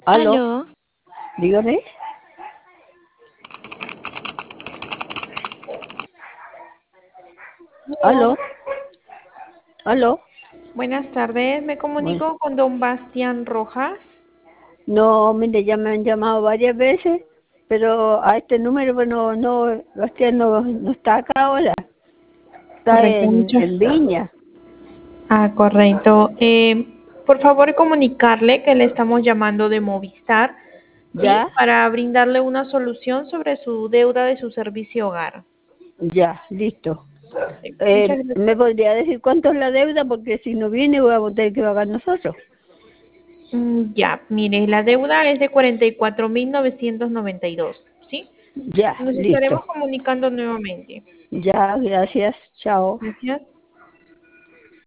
Aló, Aló, dígame. aló. Aló, aló. Buenas tardes, me Bueno, comunico con don Bastián Rojas. no, mire, ya me han llamado varias veces, pero a este número, bueno, no, Bastián no está acá ahora, está Correcto, muchas. en Viña. Correcto. Por favor, comunicarle que le estamos llamando de Movistar, ¿sí? Ya, Para brindarle una solución sobre su deuda de su servicio hogar. ya, listo. Correcto, muchas ¿Me gracias. podría decir cuánto es la deuda? Porque si no viene, voy a tener que pagar nosotros. Ya, mire, la deuda es de 44.992, ¿sí? Ya, Nos estaremos listo. comunicando nuevamente. Ya, gracias, chao. Gracias.